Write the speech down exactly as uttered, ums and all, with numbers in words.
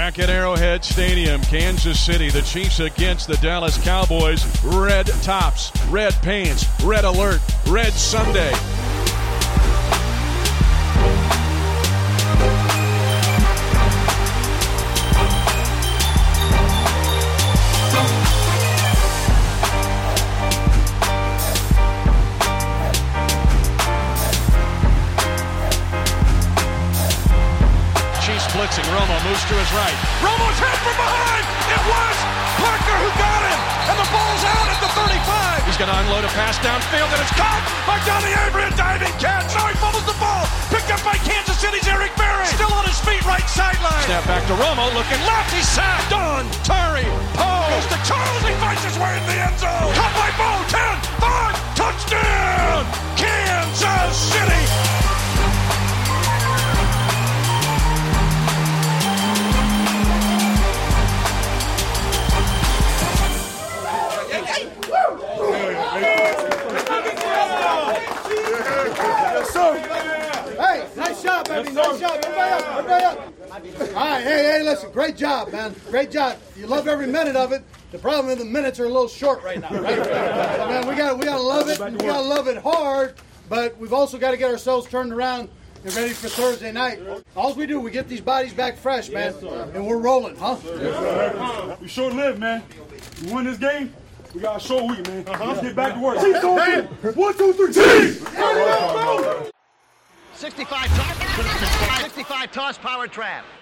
Back at Arrowhead Stadium, Kansas City, the Chiefs against the Dallas Cowboys. Red tops, red pants, red alert, red Sunday. Blitzing, Romo moves to his right. Romo's hit from behind! It was Parker who got him! And the ball's out at the thirty-five! He's going to unload a pass downfield, and it's caught by Donnie Avery, a diving catch! Now he fumbles the ball! Picked up by Kansas City's Eric Berry! Still on his feet, right sideline! Snap back to Romo, looking left, he's sacked! Don, Terry, Poe! Goes to Charles, he finds his way in the end zone! Caught by Bo, ten, five, touchdown! Kansas City! Hey, nice job, baby. Nice job. Everybody up. Everybody up. All right. Hey, hey, listen. Great job, man. Great job. You love every minute of it. The problem is the minutes are a little short right now, right? So, man, we got we got to love it. And we got to love it hard. But we've also got to get ourselves turned around and ready for Thursday night. All we do, we get these bodies back fresh, man, yes, and we're rolling, huh? Yes, we short lived, man. We win this game. We got a short week, man. Uh-huh. Let's get back to work. Chiefs on three. One, two, three. Chiefs! sixty-five toss, sixty-five toss power trap.